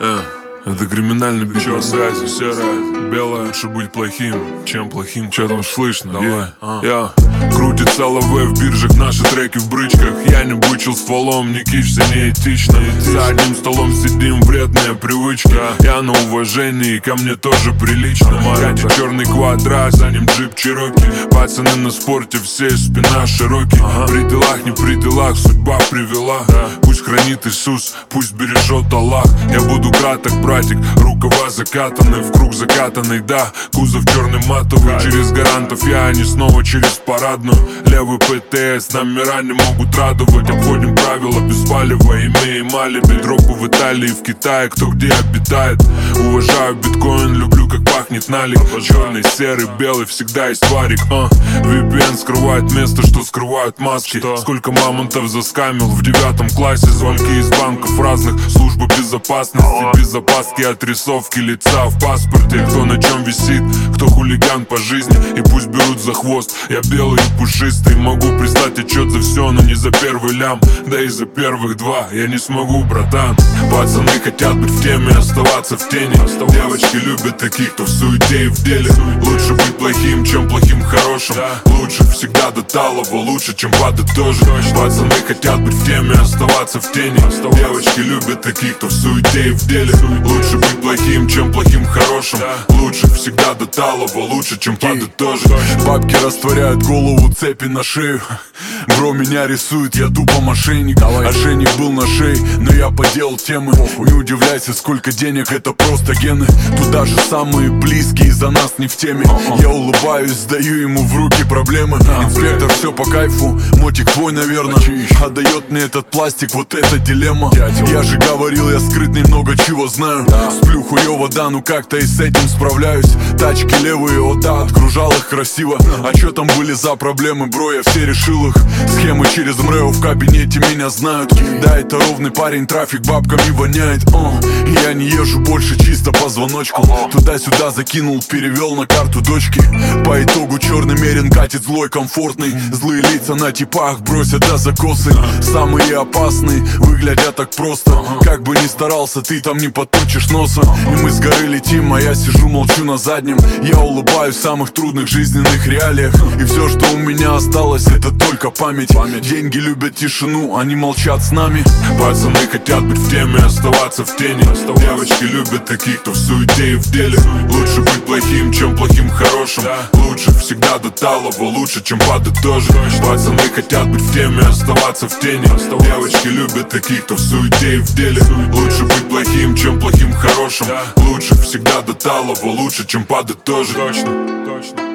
Это криминальный бит. Чё связи, серая, белая. Лучше быть плохим, чем плохим. Чё там слышно? Давай. Крутится ЛВ в биржах, наши треки в брычках. Я не бычил стволом, не кичься, не этично. За одним столом сидим, вредная привычка. Я на уважении, ко мне тоже прилично. Катя черный квадрат, за ним джип Чироки. Пацаны на спорте, все спина широкий. При делах, не при делах, судьба привела. Пусть хранит Иисус, пусть бережет Аллах. Я буду краток, братик, рукава закатаны, в круг закатанный, да. Кузов черный матовый, через гарантов я, они снова через парадную. Левый ПТС, номера не могут радовать. Обходим правила без палева, имеем алиби. Дропы в Италии, в Китае, кто где обитает. Уважаю биткоин, люблю как пахнет налик. Черный, серый, белый, всегда есть варик. VPN скрывает место, что скрывают маски. Сколько мамонтов заскамил в 9 классе. Звонки из банков разных, службы безопасности. Без опаски, отрисовки лица в паспорте. Кто на чем висит, кто хулиган по жизни. И пусть берут за хвост, я белый и пушистый. Могу прислать отчет за все, но не за первый лям. Да и за первых два я не смогу, братан. Пацаны хотят быть в теме, оставаться в тени. Девочки любят таких, кто в суете и в деле. Лучше быть плохим, чем плохим хорошим. Лучше всегда до талого, лучше, чем подытожить. Пацаны хотят быть в теме, оставаться в тени. Девочки любят таких, кто в суете и в деле. Лучше быть плохим, чем плохим хорошим. Лучше всегда до талого, лучше, чем подытожить. Бабки растворяют голову, цепи на шею. Бро меня рисует, я тупо мошенник. Ошейник был на шее, но я поделал темы. Не удивляйся, сколько денег, это просто гены. Тут даже самые близкие за нас не в теме. Я улыбаюсь, сдаю ему в руки проблемы. Инспектор, все по кайфу, мотик твой, наверное. Отдает мне этот пластик, вот это дилемма. Я же говорил, я скрытный, много чего знаю. Сплю хуёво, да, ну как-то и с этим справляюсь. Тачки левые, о да, отгружал их красиво. А чё там были за проблемы, бро, я все решил их. Схемы через МРЭО в кабинете меня знают. Да, это ровный парень, трафик бабками воняет. И я не езжу больше чисто по звоночку. Туда-сюда закинул, перевел на карту дочки. По итогу черный мерин катит злой, комфортный. Злые лица на типах бросят до закосы. Самые опасные выглядят так просто. Как бы ни старался, ты там не подточишь носа. И мы с горы летим, а я сижу, молчу на заднем. Я улыбаюсь в самых трудных жизненных реалиях. И все, что у меня осталось, это только память. Деньги любят тишину, они молчат с нами. Пацаны хотят быть в теме, оставаться в тени. Девочки любят таких, кто в суете и в деле. Лучше быть плохим, чем плохим хорошим. Лучше всегда до талого, лучше, чем подытожить. Пацаны хотят быть в теме, оставаться в тени. Девочки любят таких, кто в суете и в деле. Лучше быть плохим, чем плохим хорошим. Лучше всегда до талого, лучше, чем подытожить. Точно.